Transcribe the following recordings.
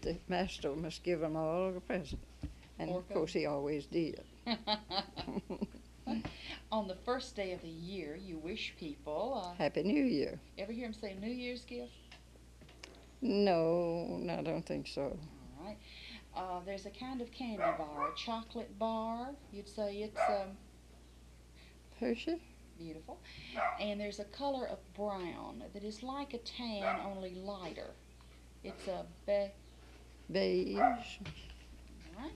that the master must give them all a present. And of course he always did. On the first day of the year, you wish people Happy New Year. Ever hear them say New Year's gift? No, I don't think so. All right. There's a kind of candy bar, a chocolate bar. You'd say it's Hershey? Beautiful. And there's a color of brown that is like a tan, only lighter. It's a beige. All right.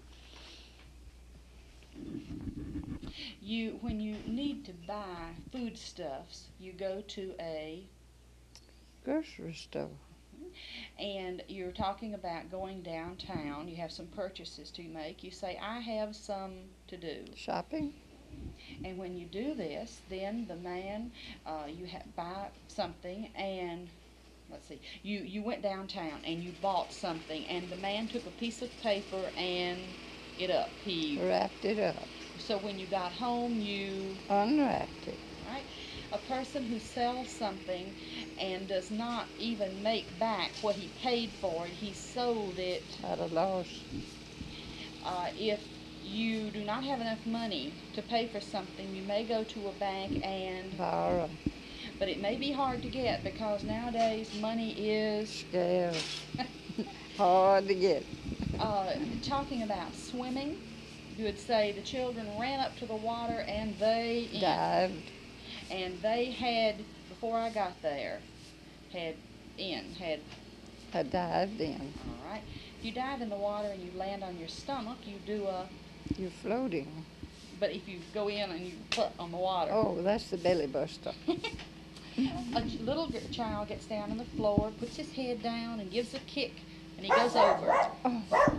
When you need to buy foodstuffs, you go to a grocery store. And you're talking about going downtown. You have some purchases to make. You say, I have some to do. Shopping. And when you do this, then the man, buy something, and let's see, you went downtown and you bought something, and the man took a piece of paper and he wrapped it up. So when you got home, you unwrapped it. Right? A person who sells something and does not even make back what he paid for it, he sold it at a loss. If you do not have enough money to pay for something, you may go to a bank and borrow. But it may be hard to get because nowadays money is scarce. Hard to get. Talking about swimming, you would say the children ran up to the water and they dived. And they had, before I got there, had dived in. All right. If you dive in the water and you land on your stomach, you're floating. But if you go in and you put on the water. Oh, that's the belly buster. A little child gets down on the floor, puts his head down, and gives a kick, and he goes over. Oh.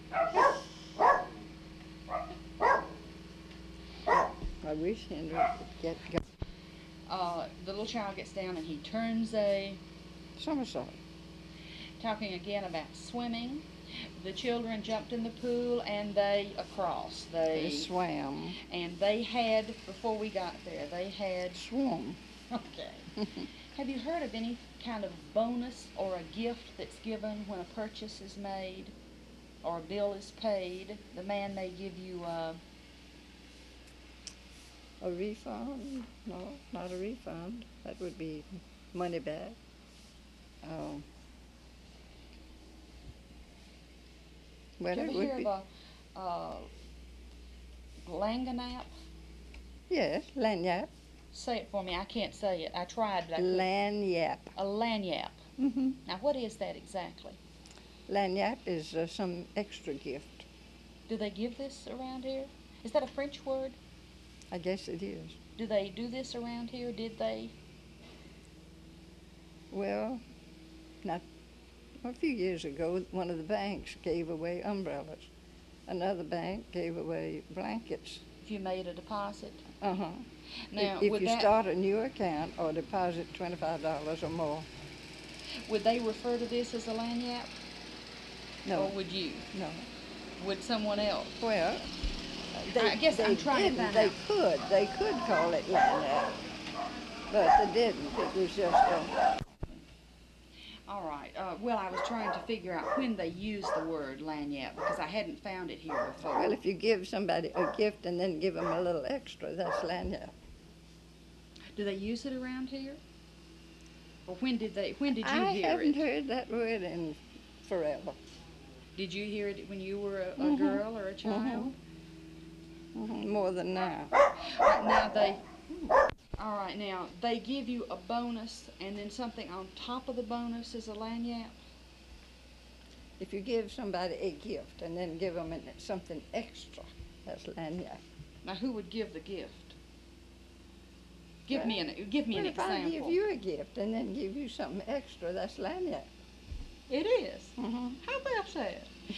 I wish Henry would get going. The little child gets down and he turns a somersault. Talking again about swimming, the children jumped in the pool and they swam. And they had, before we got there, they had swum. Okay. Have you heard of any kind of bonus or a gift that's given when a purchase is made or a bill is paid? The man may give you a refund? No, not a refund. That would be money back. Well, did you ever hear of a Langanap? Yes, lanyap. Say it for me. I can't say it. I tried, but I couldn't. Lanyap. A lanyap. Mm-hmm. Now, what is that exactly? Lanyap is some extra gift. Do they give this around here? Is that a French word? I guess it is. Do they do this around here? Did they? Well, a few years ago, one of the banks gave away umbrellas. Another bank gave away blankets. If you made a deposit? Uh-huh. Now, if you start a new account or deposit $25 or more. Would they refer to this as a lanyap? No. Or would you? No. Would someone else? Well, I guess I'm trying to find out. They could call it lanyap, but they didn't. It was just All right. Well, I was trying to figure out when they used the word lanyap because I hadn't found it here before. Well, if you give somebody a gift and then give them a little extra, that's lanyap. Do they use it around here? Or when did you hear it? I haven't heard that word in forever. Did you hear it when you were a girl or a child? More than now. All right, now they give you a bonus, and then something on top of the bonus is a lanyap? If you give somebody a gift and then give them something extra, that's lanyap. Now, who would give the gift? Give me an example. If I give you a gift and then give you something extra, that's lanyap. It is? Mm-hmm. How about that?